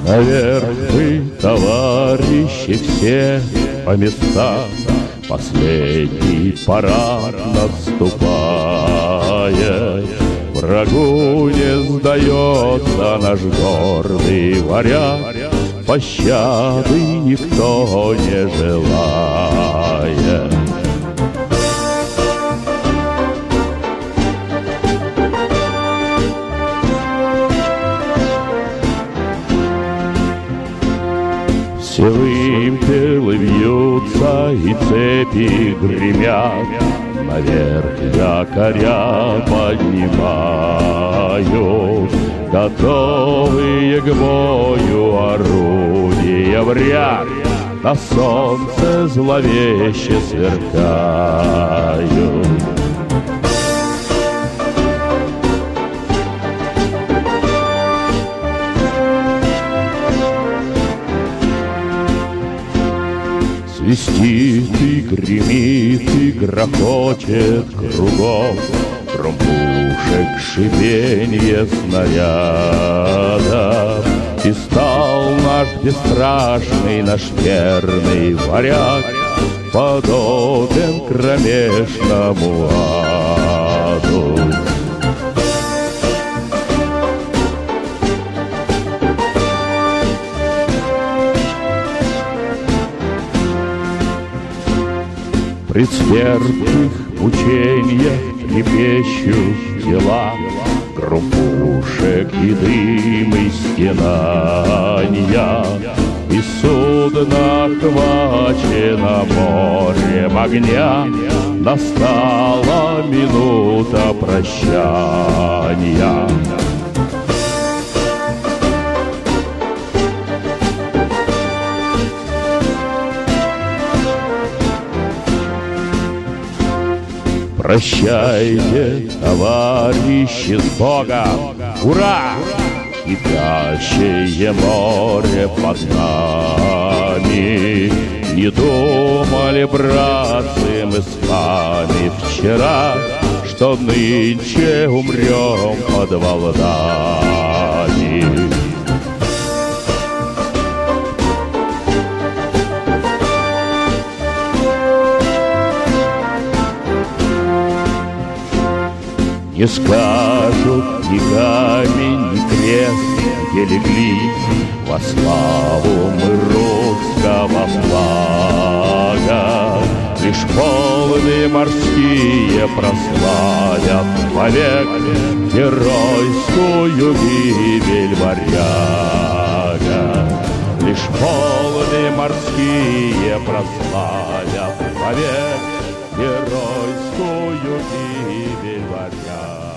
Наверх вы, товарищи, все по местам, последний парад наступает. Врагу не сдается наш гордый варяг, пощады никто не желает. Все вымпелы вьются и цепи гремят, наверх якоря поднимаю, готовые к бою орудия в ряд, на солнце зловеще сверкают. Свистит и гремит и грохочет кругом, гром пушек, шипенье снарядов. И стал наш бесстрашный, наш верный варяг подобен кромешному аду. При смертных мучениях трепещут тела, гром пушек и дым и стенания, и судно охвачено морем огня. Настала минута прощания. Прощайте, товарищи, с Богом! Ура! Кипящее море под нами. Не думали, братцы, мы с вами вчера, что нынче умрем под волнами. Не скажут ни камень, ни крест, где легли во славу мы русского флага. Лишь волны морские прославят вовек геройскую гибель варяга. Лишь волны морские прославят вовек геройскую гибель варяга.